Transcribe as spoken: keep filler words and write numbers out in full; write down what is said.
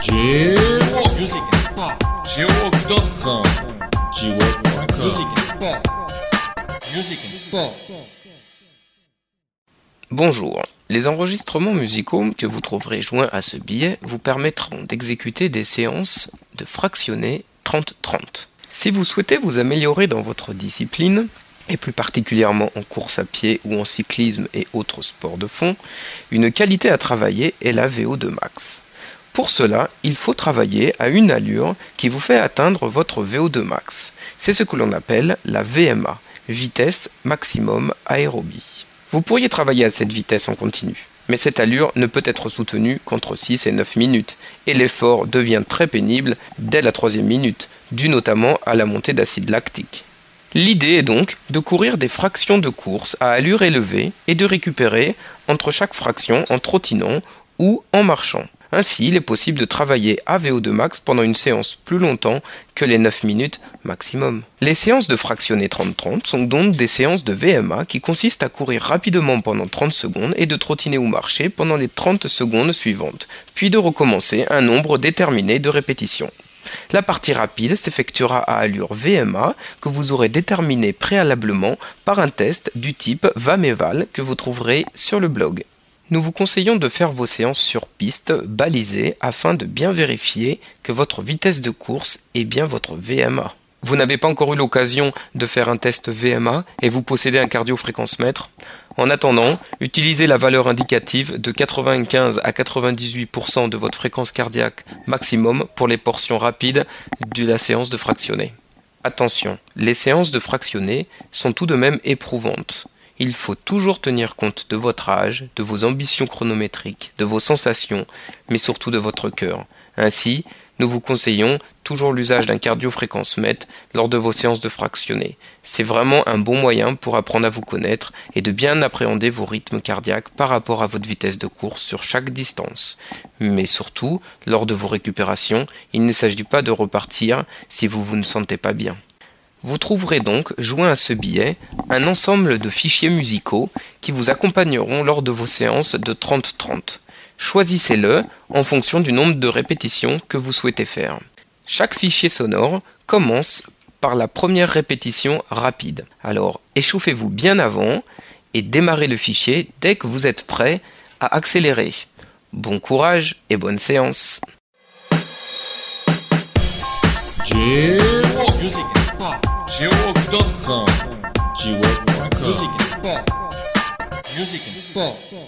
J-Walk Music and Sport. J-Walk point com J-Walk point com Music and Sport. Music and Sport. Bonjour. Les enregistrements musicaux que vous trouverez joints à ce billet vous permettront d'exécuter des séances de fractionnés trente trente. Si vous souhaitez vous améliorer dans votre discipline, et plus particulièrement en course à pied ou en cyclisme et autres sports de fond, une qualité à travailler est la V O deux max. Pour cela, il faut travailler à une allure qui vous fait atteindre votre V O deux max. C'est ce que l'on appelle la V M A, vitesse maximum aérobie. Vous pourriez travailler à cette vitesse en continu, mais cette allure ne peut être soutenue qu'entre six et neuf minutes, et l'effort devient très pénible dès la troisième minute, dû notamment à la montée d'acide lactique. L'idée est donc de courir des fractions de course à allure élevée et de récupérer entre chaque fraction en trottinant ou en marchant. Ainsi, il est possible de travailler à V O deux max pendant une séance plus longtemps que les neuf minutes maximum. Les séances de fractionnés trente trente sont donc des séances de V M A qui consistent à courir rapidement pendant trente secondes et de trottiner ou marcher pendant les trente secondes suivantes, puis de recommencer un nombre déterminé de répétitions. La partie rapide s'effectuera à allure V M A que vous aurez déterminé préalablement par un test du type VAMEVAL que vous trouverez sur le blog. Nous vous conseillons de faire vos séances sur piste balisées afin de bien vérifier que votre vitesse de course est bien votre V M A. Vous n'avez pas encore eu l'occasion de faire un test V M A et vous possédez un cardio-fréquence-mètre? En attendant, utilisez la valeur indicative de quatre-vingt-quinze à quatre-vingt-dix-huit pour cent de votre fréquence cardiaque maximum pour les portions rapides de la séance de fractionnés. Attention, les séances de fractionnés sont tout de même éprouvantes. Il faut toujours tenir compte de votre âge, de vos ambitions chronométriques, de vos sensations, mais surtout de votre cœur. Ainsi, nous vous conseillons toujours l'usage d'un cardio-fréquence-mètre lors de vos séances de fractionnés. C'est vraiment un bon moyen pour apprendre à vous connaître et de bien appréhender vos rythmes cardiaques par rapport à votre vitesse de course sur chaque distance. Mais surtout, lors de vos récupérations, il ne s'agit pas de repartir si vous vous ne sentez pas bien. Vous trouverez donc, joint à ce billet, un ensemble de fichiers musicaux qui vous accompagneront lors de vos séances de trente trente. Choisissez-le en fonction du nombre de répétitions que vous souhaitez faire. Chaque fichier sonore commence par la première répétition rapide. Alors, échauffez-vous bien avant et démarrez le fichier dès que vous êtes prêt à accélérer. Bon courage et bonne séance. J-Walk Music and Sport. J-Walk point com J-Walk point com Music and Sport. Music and Sport.